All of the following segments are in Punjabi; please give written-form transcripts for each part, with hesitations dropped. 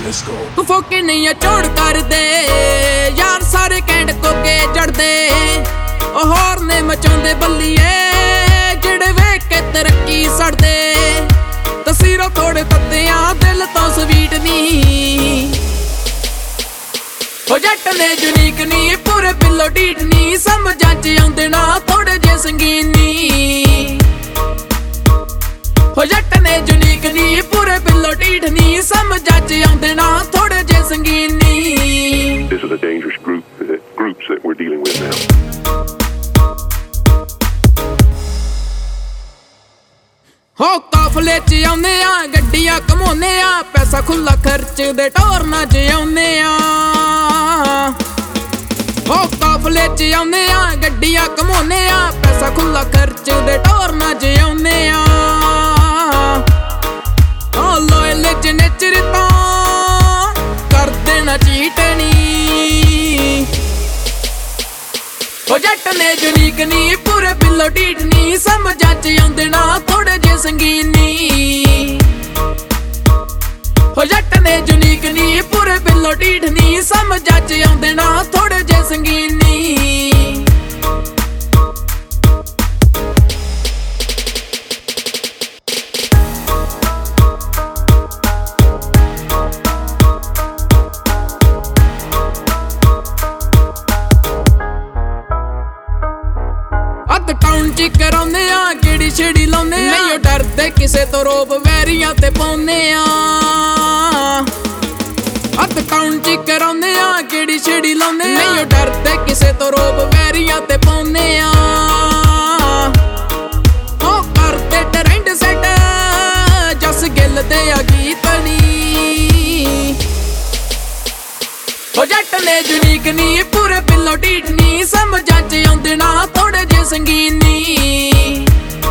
ਤੂੰ ਫੋਕੇ ਨਹੀਂ ਆ ਚੋੜ ਕਰਦੇ ਯਾਰ ਸਾਰੇ ਕੈਂਡ ਕੋਕੇ ਜੜਦੇ ਉਹ ਹੋਰ ਨੇ ਮਚਾਉਂਦੇ ਬੱਲੀਏ ਜਿਹੜੇ ਵੇਖ ਕੇ ਤਰੱਕੀ ਸੜਦੇ ਤਸਵੀਰਾਂ ਥੋੜੇ ਤੱਤਿਆਂ ਦਿਲ ਤੋਂ ਸਵੀਟ ਨਹੀਂ ਹੋ ਜੱਟ ਨੇ ਯੂਨੀਕ ਨਹੀਂ ਪੂਰੇ ਪਿੱਲੋ ਢੀਠ ਨਹੀਂ ਸਮਝਾਂ ਚ ਆਉਂਦੇ ਨਾ ਥੋੜੇ ਜੇ ਸੰਗੀਨ ਨਹੀਂ ਹੋ ਜੱਟ ਨੇ ਯੂਨੀਕ ਨਹੀਂ ਪੂਰੇ ਪਿੱਲੋ ਢੀਠ ਨਹੀਂ ਸਮਝਾਂ ਚ ਆਉਂਦੇ ਨਾ ਥੋੜੇ ਜੇ ਸੰਗੀਨ ਨਹੀਂ This is a dangerous groups that we're dealing with now. ਹੋ ਕਾਫਲੇ ਚ ਆਉਂਦੇ ਆ ਗੱਡੀਆਂ ਘਮਾਉਂਦੇ ਆ ਪੈਸਾ ਖੁੱਲਾ ਖਰਚਦੇ ਟੌਰ ਨਾ ਜਿਉਂਦੇ ਆ ਹੋ ਕਾਫਲੇ ਚ ਆਉਂਦੇ ਆ ਗੱਡੀਆਂ ਘਮਾਉਂਦੇ ਆ ਪੈਸਾ ਖੁੱਲਾ ਖਰਚਦੇ ਟੌਰ ਨਾ ਜਿਉਂਦੇ ਆ ਓ ਲੋਇਲ ਜਨੇਚਰ ਤਾਂ ਕਰਦੇ ਨਾ ਚੀਟਣੀ ਹੋ ਜੱਟ ਨੇ ਯੂਨੀਕ ਨਹੀਂ ਪੂਰੇ ਪਿੱਲੋ ਢੀਠ ਨਹੀਂ ਸਮਝਾਂ ਚ ਆਉਂਦੇ ਨਾ ਥੋੜੇ ਜੇ ਸੰਗੀਨ ਨਹੀਂ ਹੋ ਜੱਟ ਨੇ ਯੂਨੀਕ ਨਹੀਂ ਪੂਰੇ ਪਿੱਲੋ ਢੀਠ ਨਹੀਂ ਸਮਝਾਂ ਚ ਆਉਂਦੇ ਨਾ ਥੋੜੇ ਜੇ ਸੰਗੀਨ ਨਹੀਂ ਟਾਊਨ ਚ ਕਰਾਉਂਦੇ ਆ ਕਿਹੜੀ ਛੇੜੀ ਲਾਉਂਦੇ ਆ ਨਹੀਂ ਡਰਦੇ ਕਿਸੇ ਤੋਂ ਰੋਬ ਵੈਰੀਆਂ ਤੇ ਪਾਉਂਦੇ ਆ ਅੱਧ ਟਾਊਨ ਚ ਕਰਾਉਂਦੇ ਆ ਕਿਹੜੀ ਛੇੜੀ ਲਾਉਂਦੇ ਆ ਨਹੀਂ ਡਰਦੇ ਕਿਸੇ ਤੋਂ ਰੋਬ ਵੈਰੀਆਂ ਤੇ ਪਾਉਂਦੇ ਆ ਹੋ ਕਰਦੇ ਟ੍ਰੈਂਡ ਸੈਟ ਜਸ ਗਿੱਲ ਦੇ ਆ ਗੀਤ ਨੀ ਹੋ ਜੱਟ ਨੇ ਯੂਨੀਕ ਨਹੀਂ ਪੂਰੇ ਪਿੱਲੋ ਢੀਠ ਨਹੀਂ ਸਮਝਾਂ ਚ ਆਉਂਦੇ ਨਾ ਥੋੜੇ ਜੇ ਸੰਗੀਨ ਨਹੀਂ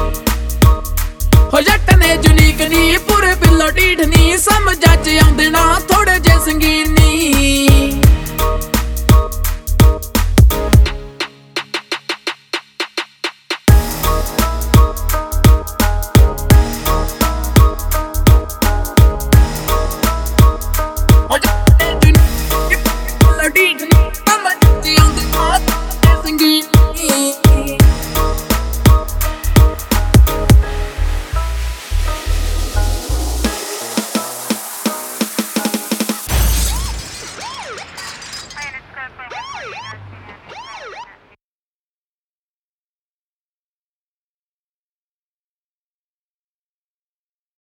ਹੋ ਜੱਟ ਨੇ ਯੂਨੀਕ ਨਹੀਂ ਪੂਰੇ ਪਿੱਲੋ ਢੀਠ ਨਹੀਂ ਸਮਝਾਂ ਚ ਆਉਂਦੇ ਨਾ ਥੋੜੇ ਜੇ ਸੰਗੀਨ ਨਹੀਂ Planet Square for